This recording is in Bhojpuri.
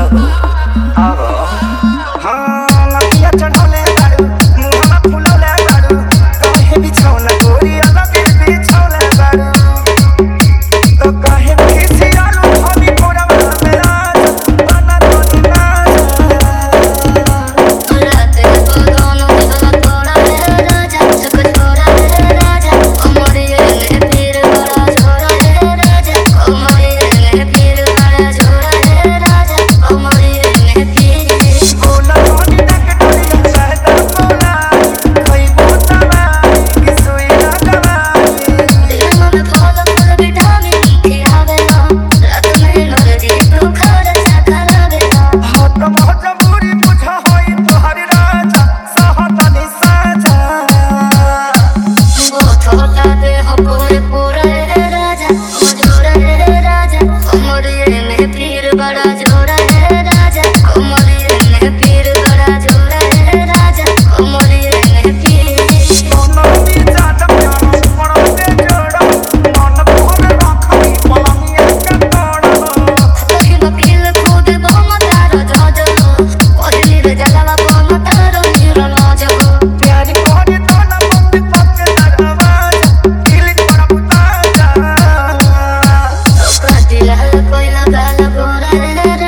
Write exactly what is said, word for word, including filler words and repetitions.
चलो आओ हाँ लपिया चढ़ौले बारू मुहवा फुलौले बारू काहे बिछौना गोरी अलग बिछौले बारू तो काहे खिसियालू हमी कोरवा में आज बना तोनी नाज रात को दोनों दिल तोड़ा है राजा सब छोड़ा है राजा हमारे ये पीर बड़ा छोड़ा है राजा हमारे ये पीर बड़ा छोड़ा है राजा हमारे ये पीर बोला तोनी नक डोरिया सहदा बोला कोई बोतवा कि सुई ना कवाई दिल में फल फल विटामिन के आवेला रात में नदी तो खाड़ा सा खराबेला हाथ मजबूरी बुझा होई तोहर राजा सहतनी साजा वो छोटा दे हो पूरे पूरा है राजा जोड़ा है राजा हमारे ये पीर बड़ा जोड़ा है राजा हमारे ये पीर बड़ा जोड़ा है राजा हमारे ये पीर कोनो भी जात प्यार पड़ो से जोड़ो मन भर रखई पलमिया के तोड़ो सखी वकील खुद बहुमतार जजो पहली रे जलावा बहुमतार निरन जगो प्यारी कोरी तोला बंद पक्के दरवाजा दिल पर बुता जा कातिल कोई लगा गोरा रे